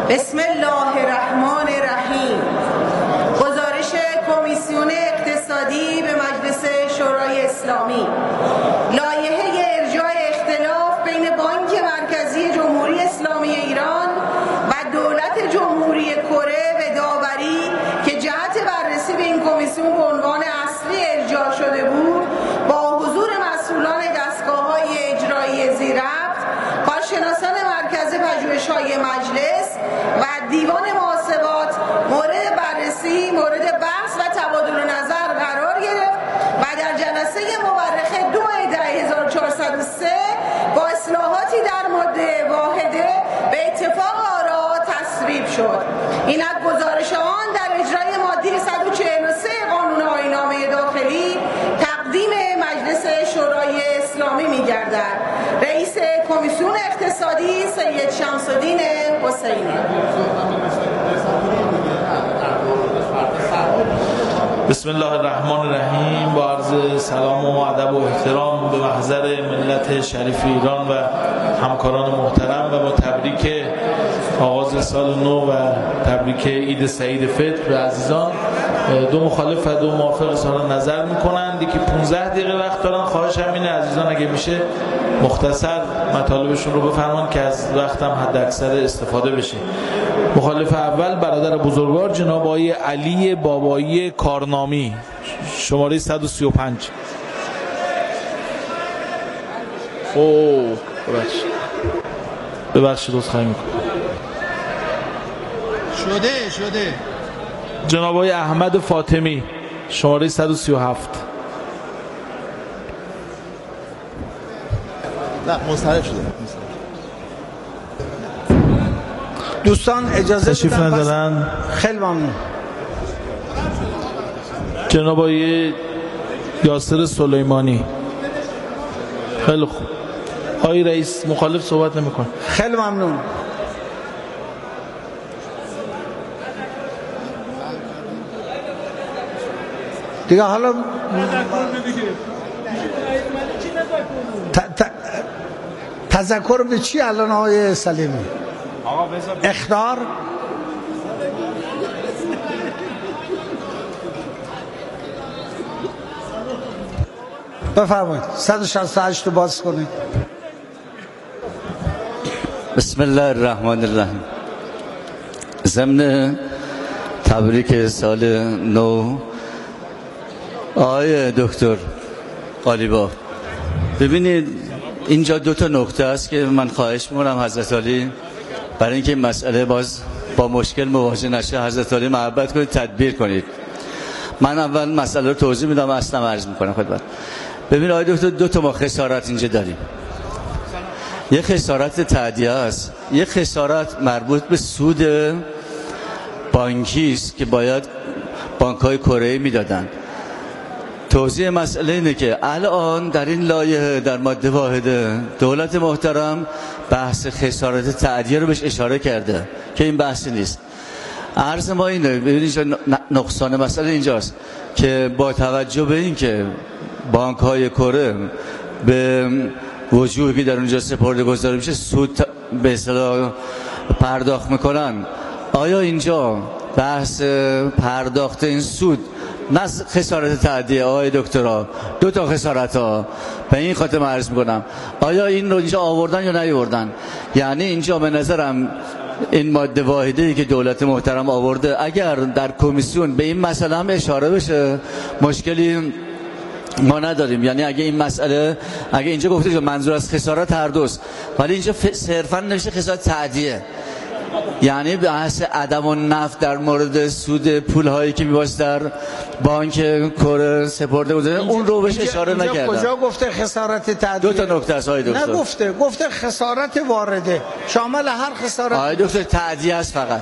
بسم الله الرحمن الرحیم. گزارش کمیسیون اقتصادی به مجلس شورای اسلامی. لایحه ارجاع اختلاف بین بانک مرکزی جمهوری اسلامی ایران و دولت جمهوری کره به داوری که جهت بررسی به این کمیسیون به عنوان اصلی ارجاع شده بود، با حضور مسئولان دستگاه‌های اجرایی زیرربط، کارشناسان مرکز پژوهش‌های مجلس و دیوان محاسبات مورد بررسی، مورد بحث و تبادل نظر قرار گرفت و در جلسه مورخه 2/10/1403 با اصلاحاتی در ماده واحده به اتفاق آرا تصویب شد. اینک گزارش آن در اجرای ماده 143 قانون آیین‌نامه داخلی تقدیم مجلس شورای اسلامی می‌گردد. رئیس کمیسیون اقتصادی سید شمس‌الدین حسینی. بسم الله الرحمن الرحیم. با عرض سلام و ادب و احترام به محضر ملت شریف ایران و همکاران محترم و با تبریک آغاز سال نو و تبریک عید سعید فطر به عزیزان، دو مخالف و دو موافق اظهار نظر میکنند. یکی 15 دقیقه وقت دارن. خواهش همینه عزیزان اگه میشه مختصر مطالبشون رو بفرمان که از وقتم حد اکثر استفاده بشه. مخالف اول برادر بزرگوار جناب آقای علی بابایی کارنامی، شماره 135. ببخشید عذرخواهی میکنم. شده جناب آقای احمد فاطمی، شماره 137. نه مستحق شده. دوستان اجازه تشریف ندارن. خیلی ممنون. جناب آقای یاسر سلیمانی. خیلی خوب. آقای رئیس مخالف صحبت نمی‌کنه. خیلی ممنون. دیگه حالا تذکر به چی الان آقای سلیمی؟ اخطار بفرمایید. 168 رو باز کنید. بسم الله الرحمن الرحیم. ضمن تبریک سال نو آقای دکتر قالیباف، ببینید اینجا دو تا نکته است که من خواهش می‌کنم حضرت علی برای اینکه این مسئله باز با مشکل مواجه نشه حضرت علی محبت کنید تدبیر کنید. من اول مسئله رو توضیح میدم، اصلا عرض میکنم خدمت. ببین آقای دکتر، دو تا ما خسارت اینجا داریم. یه خسارت تعدیه است، یه خسارت مربوط به سود بانکی است که باید بانک‌های کره‌ای میدادن. توضیح مسئله اینه که الان در این لایحه در ماده واحده دولت محترم بحث خسارت تعدیه رو بهش اشاره کرده که این بحثی نیست. عرض ما اینه، ببینید نقصان مسئله اینجاست که با توجه به این که بانک‌های کره به وجوهی که در اونجا سپرده گذاری میشه سود به اصطلاح پرداخت میکنن، آیا اینجا بحث پرداخت این سود نه خسارت تعدیه آقای دکترها، دو تا خسارت ها به این خاطر عرض میکنم آیا این رو اینجا آوردن یا نیاوردن؟ یعنی اینجا به نظرم این ماده واحده‌ای که دولت محترم آورده اگر در کمیسیون به این مسئله هم اشاره بشه مشکلی ما نداریم. یعنی اگه این مسئله اگه اینجا گفته شد منظور از خسارت هر دوست، ولی اینجا صرفا نوشته خسارت تعدیه، یعنی بحث عدم النفع در مورد سود پول‌هایی که می‌باشه در بانک کره سپرده گذاری اون رو بهش اشاره نکردن. کجا گفته خسارت تعدیه؟ دو تا نکته است آقای دکتر. گفته خسارت وارده شامل هر خسارت. آقای دکتر تعدیه است فقط.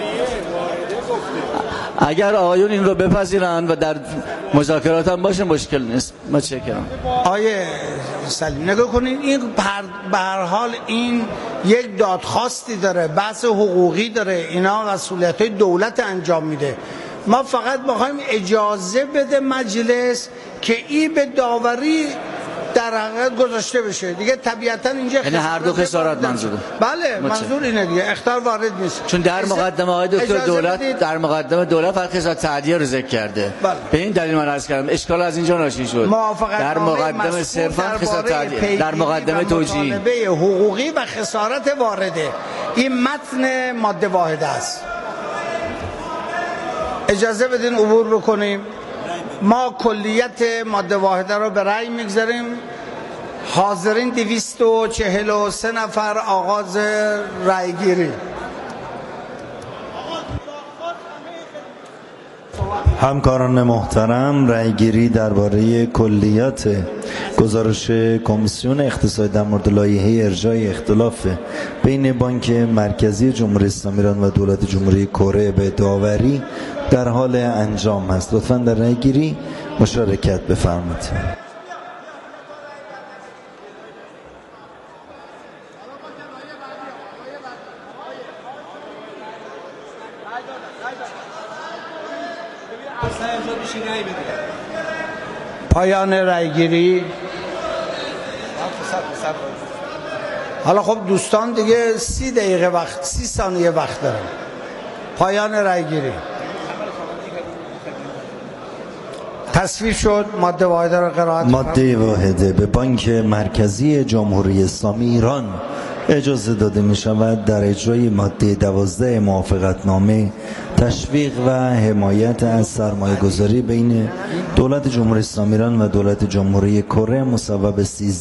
اگر آقایون این رو بپذیرن و در مذاکرات هم باشه مشکل نیست. متشکرم. آیه سلیم نگاه کنین، این به هر حال این یک دادخواستی داره، بحث حقوقی داره، اینا مسئولیت‌های دولت انجام میده. ما فقط می‌خوایم اجازه بده مجلس که این به داوری در حقیقت گذاشته بشه دیگه. طبیعتا اینجا یعنی هر دو خسارت منظوره. بله منظور اینه دیگه، اخطار وارد نیست. چون در مقدمه های دکتر دولت در مقدمه دولت فقط خسارت تعدیه رو ذکر کرده. بله. به این دلیل من عرض کردم اشکال از اینجا ناشی شد. در مقدمه صرفا خسارت تعدیه، در مقدمه توجیهی مطالبه حقوقی و خسارت وارده. این متن ماده واحده است. اجازه بدین عبور بکنیم. ما کلیت ماده واحده رو به رأی میگذاریم. حاضرین 243 نفر. آغاز رأیگیری. همکاران محترم، رأیگیری درباره کلیات گزارش کمیسیون اقتصادی در مورد لایحه ارجاع اختلاف بین بانک مرکزی جمهوری اسلامی ایران و دولت جمهوری کره به داوری در حال انجام است. لطفاً در رأیگیری مشارکت بفرمایید. پایان رأیگیری. حالا خب دوستان دیگه 30 دقیقه وقت، 30 ثانیه وقت دارن. پایان رأیگیری. تصویب شد. ماده واحده را قرائت. ماده واحده: به بانک مرکزی جمهوری اسلامی ایران اجازه داده می شود در اجرای ماده 12 موافقتنامه تشویق و حمایت از سرمایه گذاری بین دولت جمهوری اسلامی ایران و دولت جمهوری کره مصوب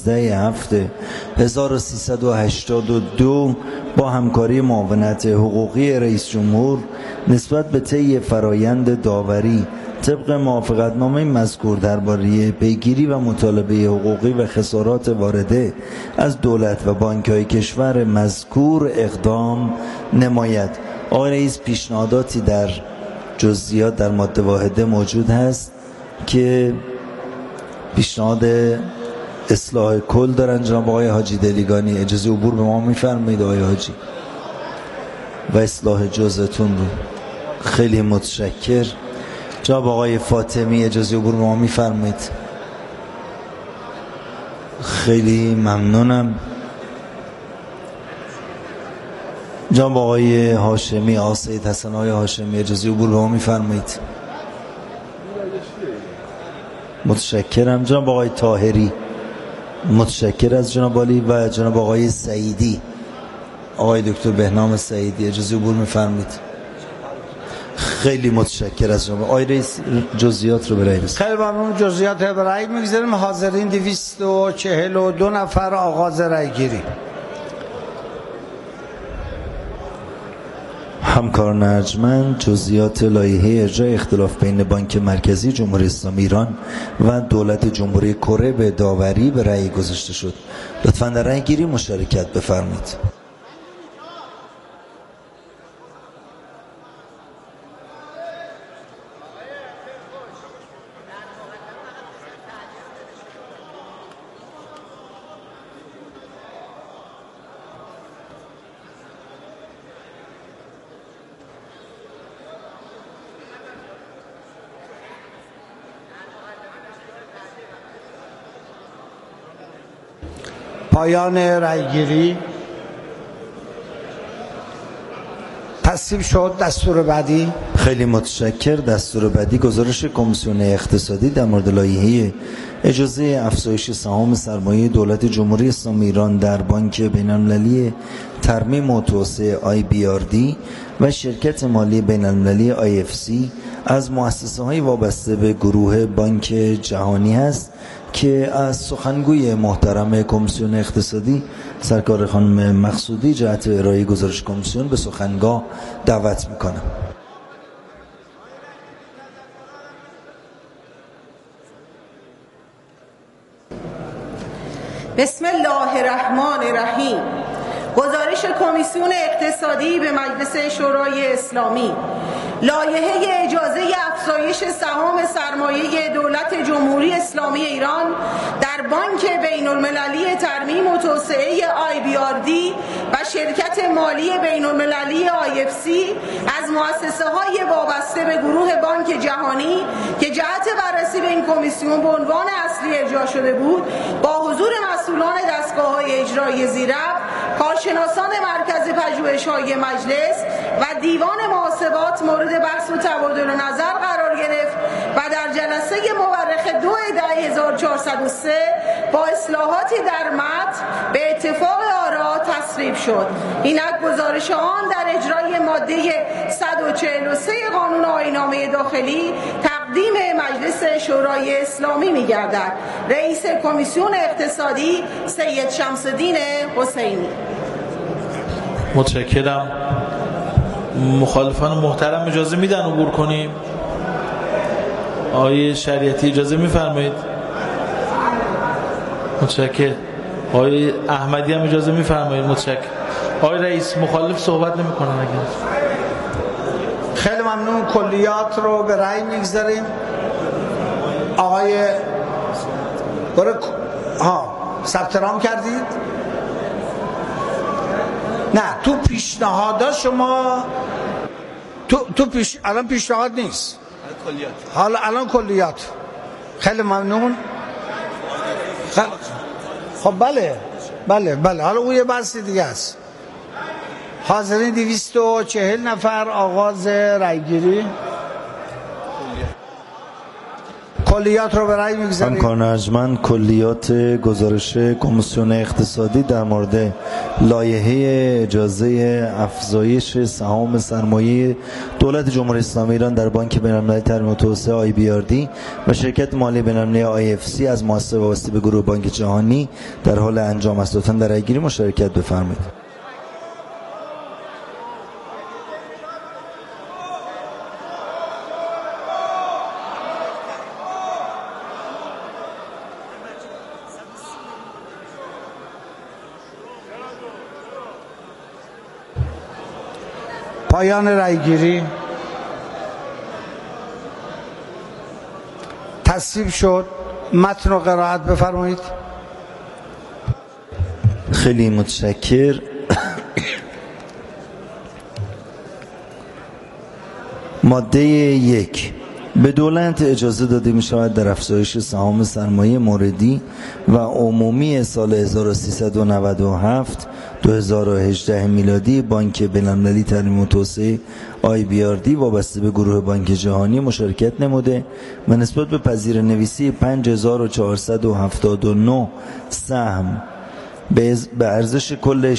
13/7/1382 با همکاری معاونت حقوقی رئیس جمهور نسبت به طی فرایند داوری طبق موافقتنامه مذکور درباره پیگیری و مطالبه حقوقی و خسارات وارده از دولت و بانک‌های کشور مذکور اقدام نماید. آقای رئیس، پیشنهاداتی در جزئیات در ماده واحده موجود هست که پیشنهاد اصلاح کل دارن. جناب آقای حاجی دلیگانی اجازه عبور به ما میفرمایید آقای حاجی و اصلاح جزءتون رو. خیلی متشکر. جناب آقای فاطمی اجازه عبور به ما میفرمایید. خیلی ممنونم. جناب آقای هاشمی، آقای سید حسن آقای هاشمی اجازه عبور به ما میفرمایید. متشکرم. جناب آقای طاهری متشکر از جناب عالی و جناب آقای سعیدی، آقای دکتر بهنام سعیدی اجازه عبور میفرمایید. خیلی متشکر از جناب آقای رئیس. جزئیات رو برای رئیس. خیلی ممنون. جزئیات رو برای میگذاریم. حاضرین 242 نفر. آغاز رأیگیری. همکاران ارجمند، جزئیات لایحه ارجاع اختلاف بین بانک مرکزی جمهوری اسلامی ایران و دولت جمهوری کره به داوری به رأی گذاشته شد. لطفاً در رأیگیری مشارکت بفرمایید. پایان رأیگیری. تصویب شد. دستور بعدی. خیلی متشکر. دستور بعدی: گزارش کمیسیون اقتصادی در مورد لایحه اجازه افزایش سهام سرمایه دولت جمهوری اسلامی ایران در بانک بین‌المللی ترمیم و توسعه IBRD و شرکت مالی بین‌المللی IFC از مؤسسه‌های وابسته به گروه بانک جهانی است که از سخنگوی محترم کمیسیون اقتصادی سرکار خانم مقصودی جهت ارائه گزارش کمیسیون به سخنگاه دعوت میکنم. بسم الله الرحمن الرحیم. گزارش کمیسیون اقتصادی به مجلس شورای اسلامی. لایحه اجازه افزایش سهام سرمایه دولت جمهوری اسلامی ایران در بانک بین‌المللی ترمیم و توسعه IBRD و شرکت مالی بین‌المللی IFC از مؤسسه‌های وابسته به گروه بانک جهانی که جهت بررسی به این کمیسیون به عنوان اصلی ارجاع شده بود، با حضور مسئولان دستگاه‌های اجرایی زیررفت، کارشناسان مرکز پژوهش‌های مجلس و دیوان محاسبات مورد بحث و تبادل نظر قرار گرفت و در جلسه مورخ 2/10/1403 با اصلاحاتی در متن به اتفاق آرا تصویب شد. اینک گزارش آن در اجرای ماده 143 قانون آیین‌نامه داخلی تقدیم مجلس شورای اسلامی می‌گردد. رئیس کمیسیون اقتصادی سید شمس‌الدین حسینی. متشکرم. مخالفان محترم اجازه میدن عبور کنیم؟ آقای شریعتی اجازه میفرمایید؟ متشکرم. آقای احمدی هم اجازه میفرمایید؟ متشکرم. آقای رئیس مخالف صحبت نمی‌کنن اگر؟ خیلی ممنون. کلیات رو به رأی میگذاریم. آقای ثبت نام کردید؟ نه، تو پیشنهادا شما الان پیشنهاد نیست، حالا الان کلیات. خیلی ممنون. خب بله حالا اون یه بحث دیگه است. حاضرین 240 نفر، آغاز رأیگیری. کلیات رو به رأی می‌گذاریم. همکاران ارجمند، کلیات گزارش کمیسیون اقتصادی در مورد لایحه اجازه افزایش سهام سرمایه دولت جمهوری اسلامی ایران در بانک بین‌المللی ترمیم و توسعه IBRD و شرکت مالی بین‌المللی IFC از مؤسسه وابسته به گروه بانک جهانی در حال انجام است. لطفاً در رأیگیری مشارکت بفرمایید. پایان رأیگیری. تصویب شد. متن رو قرائت بفرمایید. خیلی متشکر. ماده 1: به دولت اجازه داده می شود در افزایش سهام سرمایه موردی و عمومی سال 1397 2018 میلادی بانک بین‌المللی ترمیم و توسعه IBRD وابسته به گروه بانک جهانی مشارکت نموده و نسبت به پذیره‌نویسی 5479 سهم به ارزش کل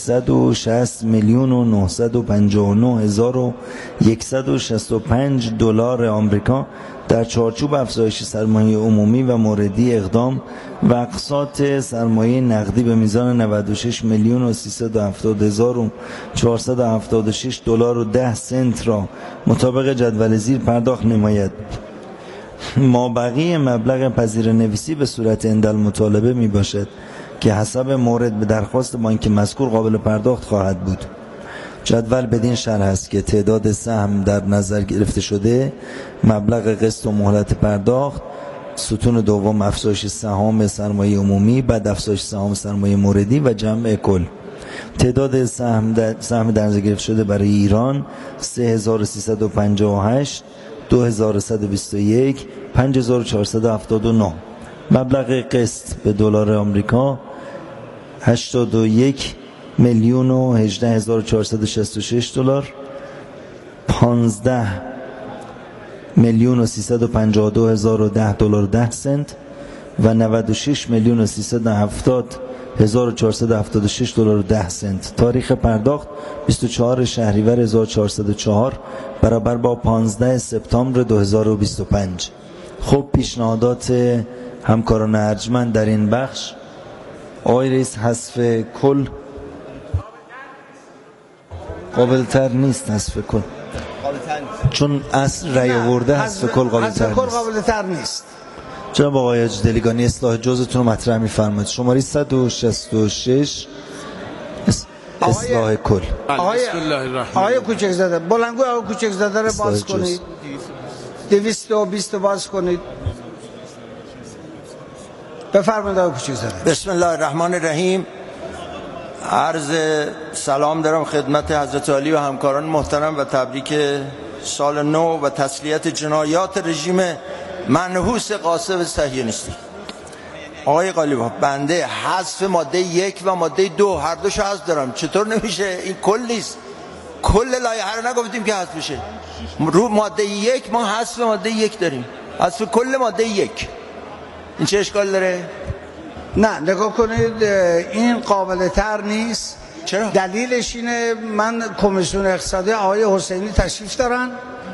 660,959,165 دلار آمریکا در چارچوب افزایش سرمایه عمومی و موردی اقدام و اقساط سرمایه نقدی به میزان 96,370,476 دلار و 10 سنت را مطابق جدول زیر پرداخت نماید. مابقی مبلغ پذیره‌نویسی به صورت عندالمطالبه می باشد که حسب مورد به درخواست بانک مذکور قابل پرداخت خواهد بود. جدول بدین شرح است که تعداد سهم در نظر گرفته شده، مبلغ قسط و مهلت پرداخت، ستون دوم افزایش سهام سرمایه عمومی، بعد افزایش سهام سرمایه موردی و جمع کل. تعداد سهم در نظر گرفته شده برای ایران 3358، 2121، 5479. مبلغ قسط به دلار آمریکا 81,018,466 دلار، 15,352,010 دلار و 10 سنت و 96,370,476 دلار و 10 سنت. تاریخ پرداخت 24 شهریور 1404 برابر با 15 سپتامبر 2025. خب پیشنهادات همکاران ارجمند در این بخش. آقای رئیس، حذف کل قابل تر نیست. حذف کل چون اصل رأی آورده حذف کل قابل تر نیست. جناب آقای اجدلیگانی اصلاح جزتون رو مطرح می‌فرمایید. شماره 166 اصلاح کل. آقای کوچکزاده، بلندگو آقای کوچکزاده رو باز کنید. 220 باز کنید. بفرمایید آقای کوچکزاده. بسم الله الرحمن الرحیم. عرض سلام دارم خدمت حضرت عالی و همکاران محترم و تبریک سال نو و تسلیت جنایات رژیم منحوس غاصب صهیونیستی. آقای قالیباف، بنده حذف ماده 1 و ماده 2 هر دوشو حذف دارم. چطور نمیشه؟ این کل نیست. کل لایحه رو نگفتیم که حذف بشه. رو ماده 1 ما حذف ماده 1 داریم، حذف کل ماده 1. این چه اشکال داره؟ نه نگاه کنید، این قابل تر نیست. چرا؟ دلیلش اینه من کمیسیون اقتصادی آقای حسینی تشریف دارن.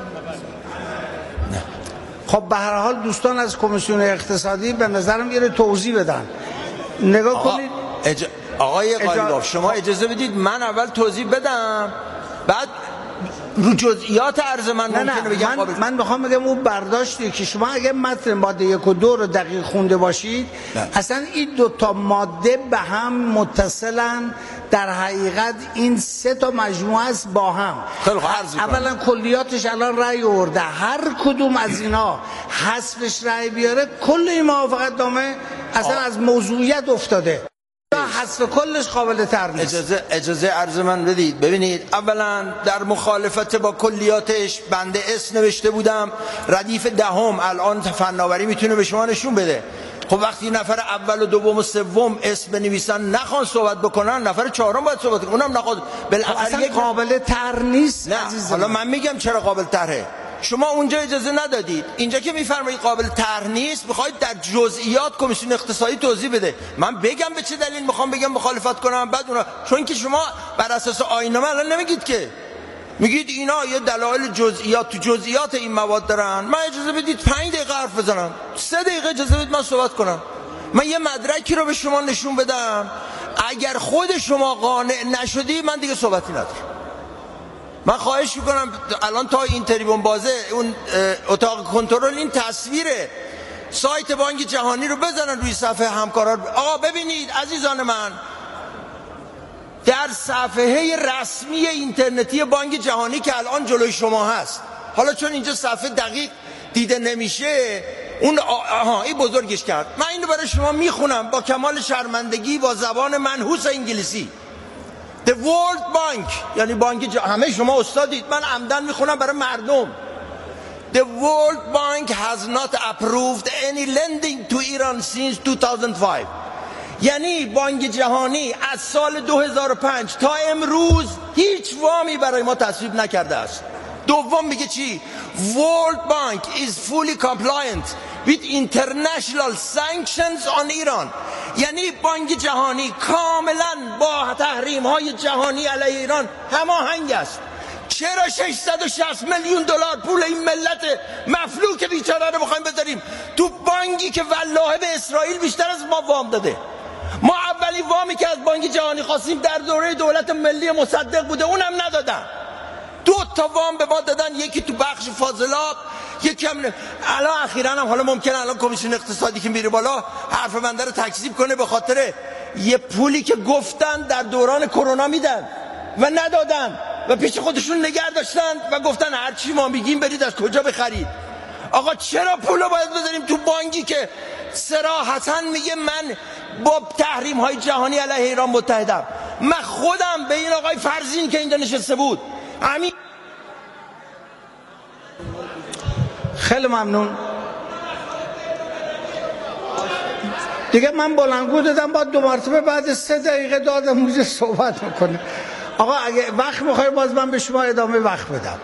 نه. خب به هر حال دوستان از کمیسیون اقتصادی به نظرم یه توضیح بدن. نگاه کنید آقای قالیباف، شما اجازه بدید من اول توضیح بدم، بعد رو جزئیات عرض من ممکنه بگم. من میخوام بگم اون برداشتی که شما اگه متن ماده 1 و 2 رو دقیق خونده باشید، اصلا این 2 تا ماده به هم متصلن. در حقیقت این 3 تا مجموعه است با هم. اولا کلیاتش الان رأی آورده، هر کدوم از اینا حذفش رأی بیاره، کل این موافقت نامه اصلا از موضوعیت افتاده. حذف کلش قابل تر نیست. اجازه عرض من بدید. ببینید، اولا در مخالفت با کلیاتش بنده اسم نوشته بودم، ردیف دهم الان فناوری میتونه به شما نشون بده. خب وقتی نفر اول و دوم و سوم اسم بنویسن نخوان صحبت بکنن، نفر چهارم باید صحبت کنه، اونم نخواد. اصلا قابل تر نیست. نه حالا من میگم چرا قابل تره. شما اونجا اجازه ندادید، اینجا که میفرمایید قابل طرح نیست، میخواید در جزئیات کمیسیون اقتصادی توضیح بده. من بگم به چه دلیل میخوام بگم مخالفت کنم، بعد اونا، چون که شما بر اساس آیین‌نامه الان نمیگید که، میگید اینا یه دلایل جزئیات تو جزئیات این مواد دارن. من اجازه بدید 5 دقیقه حرف بزنم، 3 دقیقه اجازه بدید من صحبت کنم. من یه مدرکی رو به شما نشون بدم، اگر خود شما قانع نشدی من دیگه صحبتی ندارم. من خواهش میکنم الان تا این تریبون بازه، اون اتاق کنترل، این تصویر سایت بانک جهانی رو بزنن روی صفحه همکاران. آقا ببینید عزیزان من، در صفحه رسمی اینترنتی بانک جهانی که الان جلوی شما هست، حالا چون اینجا صفحه دقیق دیده نمیشه، اون این بزرگش کرد. من اینو برای شما میخونم با کمال شرمندگی با زبان منحوس انگلیسی. The World Bank، یعنی بانک همه شما استادید، من عمدن میخونم برای مردم. The World Bank has not approved any lending to Iran since 2005. یعنی بانک جهانی از سال 2005 تا امروز هیچ وامی برای ما تصویب نکرده است. دوم میگه چی؟ World Bank is fully compliant with international sanctions on Iran. یعنی بانک جهانی کاملا با تحریم های جهانی علیه ایران هماهنگ است. چرا 660 میلیون دلار پول این ملت مفلوک بیچاره رو بخوایم بذاریم تو بانکی که والله به اسرائیل بیشتر از ما وام داده؟ ما اولین وامی که از بانک جهانی خواستیم در دوره دولت ملی مصدق بوده، اونم ندادن. 2 تا وام به ما دادن، یکی تو بخش فاضلاب، یکی هم الان اخیراً هم، حالا ممکنه الان کمیسیون اقتصادی که میره بالا حرف بنده رو تکذیب کنه به خاطر یه پولی که گفتن در دوران کرونا میدن و ندادن و پیش خودشون نگه داشتن و گفتن هر چی ما میگیم برید از کجا بخرید. آقا چرا پولو باید بذاریم تو بانکی که صراحتاً میگه من با تحریم های جهانی علیه ایران متحدم؟ من خودم به این آقای فرزین که اینجا نشسته بود همین. خیلی ممنون دیگه. من بلندگو دادم، باید 2 مرتبه بعد 3 دقیقه دادم موزه صحبت میکنه. آقا اگه وقت میخوای باز من به شما ادامه وقت بدم.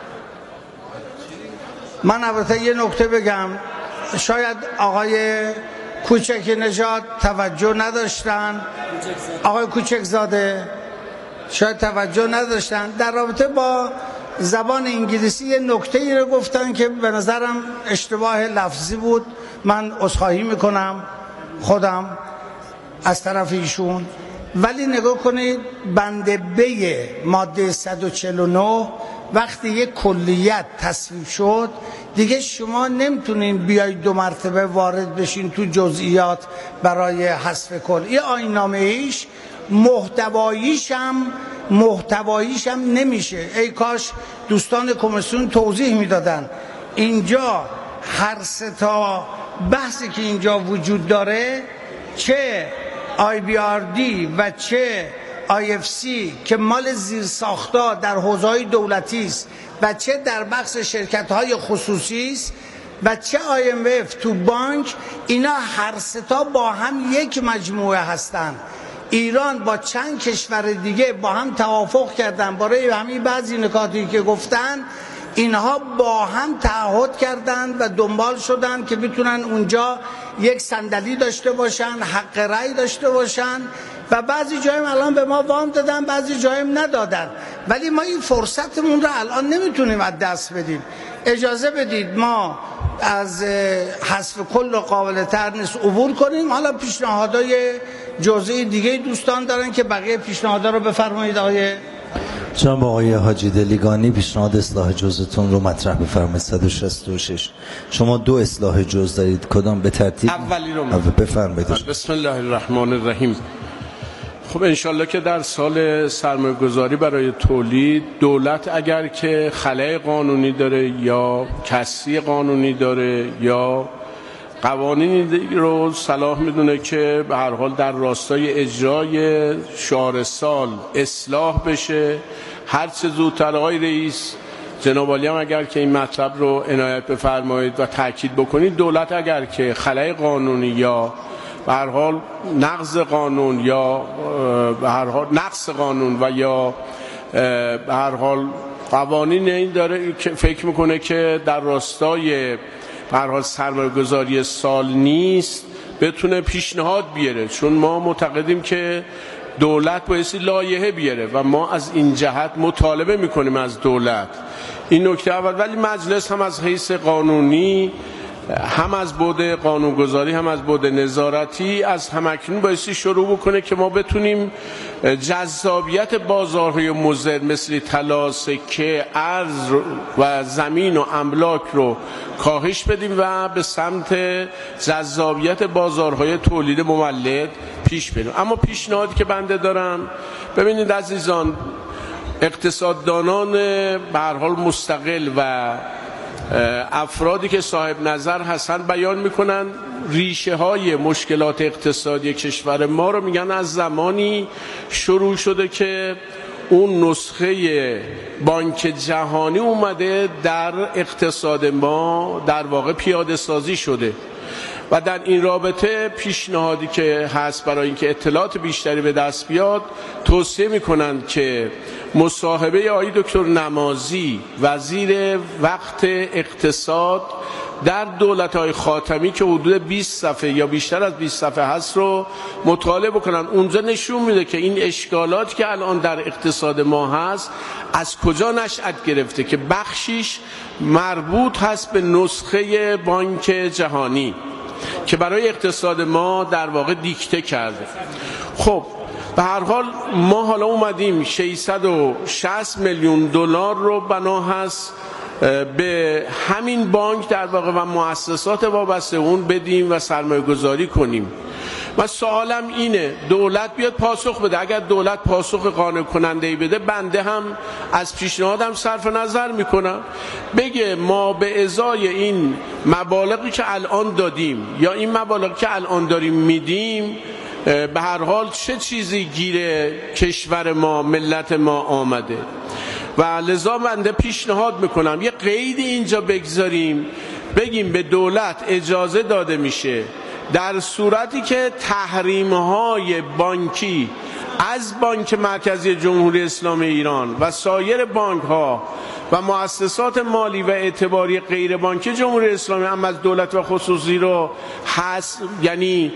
من البته یه نکته بگم، شاید آقای کوچک نژاد توجه نداشتن، آقای کوچک زاده شاید توجه نداشتن، در رابطه با زبان انگلیسی یه نکته‌ای رو گفتن که به نظرم اشتباه لفظی بود. من عذرخواهی میکنم خودم از طرف ایشون. ولی نگاه کنید، بند ب ماده 149 وقتی یک کلیت تصویب شد دیگه شما نمیتونین بیایید 2 مرتبه وارد بشین تو جزئیات برای حذف کل. یه آیین‌نامه ایش محتواییش هم نمیشه. ای کاش دوستان کمیسیون توضیح میدادن. اینجا هر 3 تا بحثی که اینجا وجود داره، چه IBRD و چه IFC که مال زیرساخت‌ها در حوزه‌های دولتی است و چه در بخش شرکت‌های خصوصی است و چه IMF تو بانک، اینا هر سه تا با هم یک مجموعه هستند. ایران با چند کشور دیگه با هم توافق کردن برای همین بعضی نکاتی که گفتن، اینها با هم تعهد کردند و دنبال شدند که بتونن اونجا یک صندلی داشته باشن، حق رأی داشته باشن و بعضی جایم الان به ما وام دادن، بعضی جایم ندادن، ولی ما این فرصتمون رو الان نمیتونیم از دست بدیم. اجازه بدید ما از حذف کل قابل تر نیست عبور کنیم. حالا پیشنهادهای جزئی دیگه دوستان دارن که بقیه پیشنهادها رو بفرمایید. جناب آقای حاجی دلیگانی پیشنهاد اصلاح جزتون رو مطرح بفرمایید. 166 شما 2 اصلاح جز دارید، کدام به ترتیب؟ اولی رو بفرمایید. بسم الله الرحمن الرحیم. خب انشالله که در سال سرمایه‌گذاری برای تولید، دولت اگر که خلأ قانونی داره یا کسری قانونی داره یا قوانینی رو صلاح میدونه که به هر حال در راستای اجرای شعار سال اصلاح بشه، هر چه زودتر. آقای رئیس جناب عالی هم اگر که این مطلب رو عنایت بفرمایید و تاکید بکنید، دولت اگر که خلأ قانونی یا به هر حال نقض قانون یا به هر حال نقض قانون و یا به هر حال قوانین این داره که فکر میکنه که در راستای به هر حال سرمایه‌گذاری سال نیست، بتونه پیشنهاد بیاره، چون ما معتقدیم که دولت بایستی لایحه بیاره و ما از این جهت مطالبه میکنیم از دولت. این نکته اول. ولی مجلس هم از حیث قانونی، هم از بعد قانونگذاری هم از بعد نظارتی، از همکنون بایستی شروع بکنه که ما بتونیم جذابیت بازارهای مضر مثل طلا، سکه، ارز و زمین و املاک رو کاهش بدیم و به سمت جذابیت بازارهای تولید مولد پیش بریم. اما پیشنهادی که بنده دارم، ببینید عزیزان، اقتصاددانان به هر حال مستقل و افرادی که صاحب نظر هستن بیان میکنن ریشه های مشکلات اقتصادی کشور ما رو میگن از زمانی شروع شده که اون نسخه بانک جهانی اومده در اقتصاد ما در واقع پیاده سازی شده و در این رابطه پیشنهادی که هست برای اینکه اطلاعات بیشتری به دست بیاد، توصیه میکنند که مصاحبه آقای دکتر نمازی وزیر وقت اقتصاد در دولت‌های خاتمی که حدود 20 صفحه یا بیشتر از 20 صفحه هست رو مطالعه بکنن. اونجا نشون میده که این اشکالاتی که الان در اقتصاد ما هست از کجا نشأت گرفته، که بخشیش مربوط هست به نسخه بانک جهانی که برای اقتصاد ما در واقع دیکته کرده. خب به هر حال ما حالا اومدیم 660 میلیون دلار رو بنا هست به همین بانک در واقع و مؤسسات وابسته اون بدیم و سرمایه گذاری کنیم. و سوالم اینه دولت بیاد پاسخ بده. اگر دولت پاسخ قانع کننده‌ای بده، بنده هم از پیشنهادم صرف نظر میکنم، بگه ما به ازای این مبالغی که الان دادیم یا این مبالغی که الان داریم میدیم، به هر حال چه چیزی گیر کشور ما، ملت ما آمده. و لذا بنده پیشنهاد میکنم یه قیدی اینجا بگذاریم، بگیم به دولت اجازه داده میشه در صورتی که تحریم‌های بانکی از بانک مرکزی جمهوری اسلامی ایران و سایر بانک‌ها و مؤسسات مالی و اعتباری غیر بانکی جمهوری اسلامی هم از دولت و خصوصی رو هست، یعنی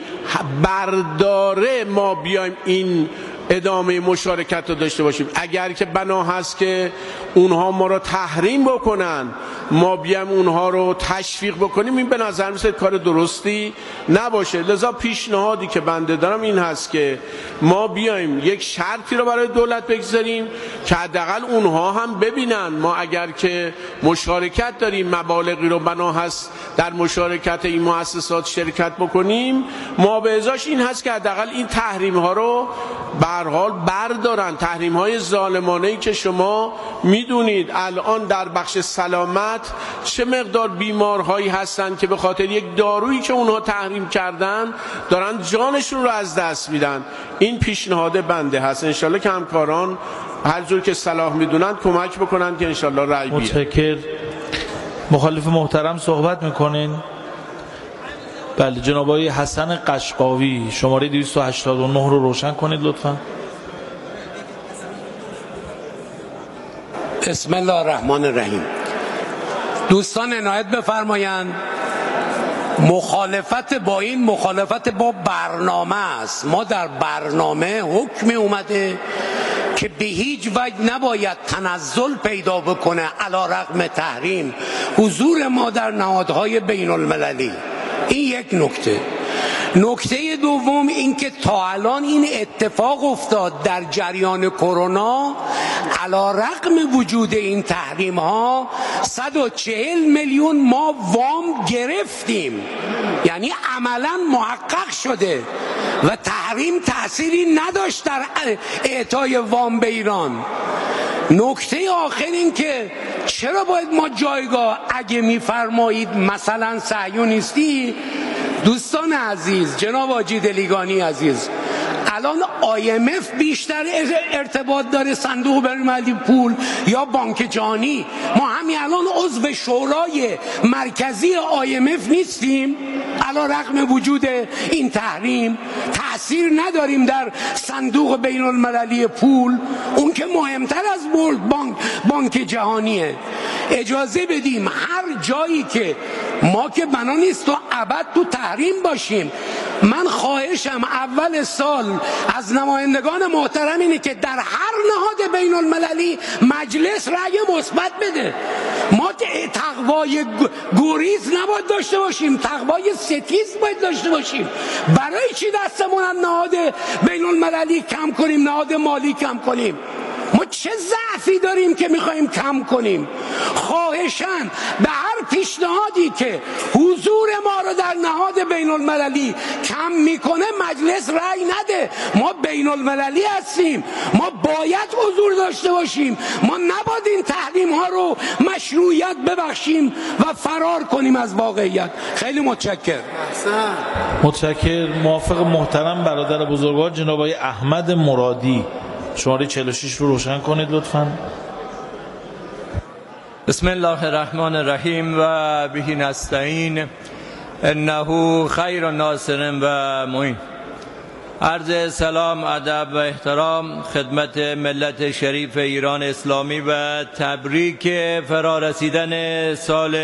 برداره، ما بیایم این ادامه مشارکت رو داشته باشیم. اگر که بنا هست که اونها ما رو تحریم بکنن، ما بیایم اونها رو تشویق بکنیم، این به نظر میاد کار درستی نباشه. لذا پیشنهادی که بنده دارم این هست که ما بیایم یک شرطی رو برای دولت بگذاریم که حداقل اونها هم ببینن ما اگر که مشارکت داریم، مبالغی رو بنا هست در مشارکت این مؤسسات شرکت بکنیم، ما به ازاش این هست که حداقل این تحریم ها رو به هر حال بردارن. تحریم های ظالمانه‌ای که شما میدونید الان در بخش سلامت چه مقدار بیمارهایی هستن که به خاطر یک دارویی که اونها تحریم کردن دارن جانشون رو از دست میدن. این پیشنهاد بنده هست، انشالله که همکاران هر جور که صلاح میدونن کمک بکنن که انشالله رأی بیاد. متشکر. مخالف محترم صحبت میکنین؟ بله، جناب آقای حسن قشقاوی شماره 289 رو روشن کنید لطفا. بسم الله الرحمن الرحیم. دوستان عنایت بفرمایند، مخالفت با این مخالفت با برنامه است. ما در برنامه حکمی اومده که به هیچ وجه نباید تنزل پیدا بکنه علی رغم تحریم حضور ما در نهادهای بین المللی. این یک نکته. نکته دوم این که تا الان این اتفاق افتاد در جریان کرونا، علی رغم وجود این تحریم ها 140 میلیون ما وام گرفتیم، یعنی عملا محقق شده و تحریم تأثیری نداشت در اعطای وام به ایران. نکته آخر این که چرا باید ما جایگاه، اگه میفرمایید مثلا صهیونیستی، دوستان عزیز، جناب حاجی دلیگانی عزیز، الان IMF بیشتر ارتباط داره صندوق بین‌المللی پول یا بانک جهانی؟ ما همین الان عضو شورای مرکزی IMF نیستیم؟ علی رغم وجود این تحریم تأثیر نداریم در صندوق بین‌المللی پول، اون که مهمتر از بانک جهانیه. اجازه بدیم هر جایی که ما که بنا نیست تو ابد تو تحریم باشیم. من خواهشم اول سال از نمایندگان محترم اینه که در هر نهاد بین المللی مجلس رأی مثبت بده. ما تقوای گریز نباید داشته باشیم، تقوای ستیز باید داشته باشیم. برای چی دستمون از نهاد بین المللی کم کنیم، نهاد مالی کم کنیم؟ ما چه ضعفی داریم که میخوایم کم کنیم؟ خواهشاً به هر پیشنهادی که حضور ما رو در نهاد بین المللی کم میکنه مجلس رأی نده. ما بین المللی هستیم، ما باید حضور داشته باشیم. ما نباید این تحریم ها رو مشروعیت ببخشیم و فرار کنیم از واقعیت. خیلی متشکرم. متشکر. موافق محترم برادر بزرگوار جناب آقای احمد مرادی شماره 46 رو روشن کنید لطفاً. بسم الله الرحمن الرحیم و به نستعین انه خیر ناصر و معین. عرض سلام، ادب و احترام خدمت ملت شریف ایران اسلامی و تبریک فرارسیدن سال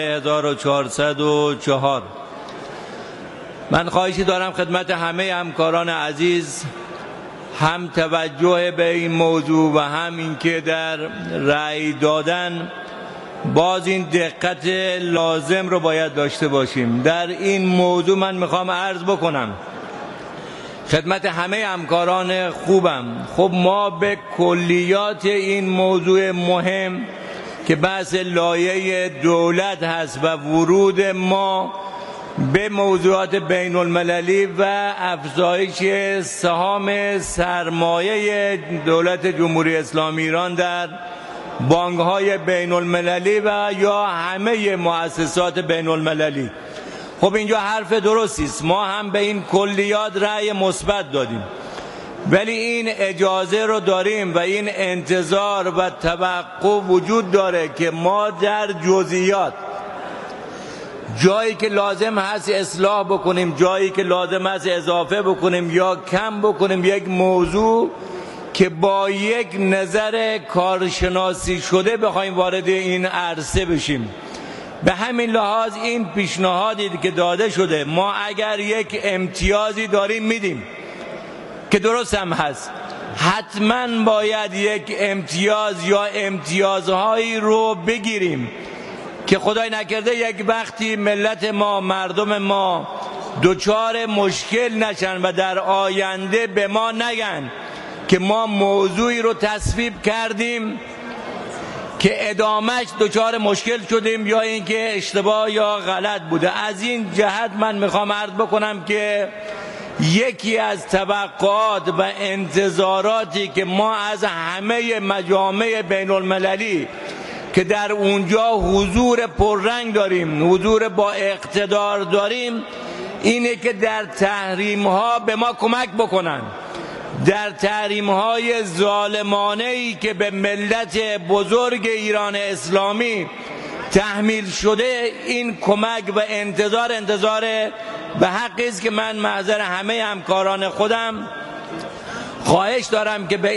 1404. من خواهشی دارم خدمت همه همکاران عزیز، هم توجه به این موضوع و هم اینکه در رأی دادن باز این دقت لازم رو باید داشته باشیم. در این موضوع من میخوام عرض بکنم خدمت همه همکاران خوبم، خب ما به کلیات این موضوع مهم که بحث لایحه دولت هست و ورود ما به موضوعات بین المللی و افزایش سهام سرمایه دولت جمهوری اسلامی ایران در بانک‌های بین المللی و یا همه مؤسسات بین المللی، خب اینجا حرف درستی است. ما هم به این کلیات رأی مثبت دادیم، ولی این اجازه رو داریم و این انتظار و توقع وجود داره که ما در جزئیات جایی که لازم هست اصلاح بکنیم، جایی که لازم هست اضافه بکنیم یا کم بکنیم، یک موضوع که با یک نظر کارشناسی شده بخوایم وارد این عرصه بشیم. به همین لحاظ این پیشنهادی که داده شده، ما اگر یک امتیازی داریم میدیم که درست هم هست، حتما باید یک امتیاز یا امتیازهایی رو بگیریم که خدای نکرده یک وقتی ملت ما، مردم ما دچار مشکل نشن و در آینده به ما نگن که ما موضوعی رو تصویب کردیم که ادامهش دچار مشکل شدیم یا اینکه اشتباه یا غلط بوده. از این جهت من میخوام عرض بکنم که یکی از توقعات و انتظاراتی که ما از همه مجامع بین المللی که در اونجا حضور پررنگ داریم، حضور با اقتدار داریم، اینه که در تحریم ها به ما کمک بکنن، در تحریم های ظالمانه‌ای که به ملت بزرگ ایران اسلامی تحمیل شده. این کمک و انتظار به حقی است که من محضر همه همکاران خودم خواهش دارم که به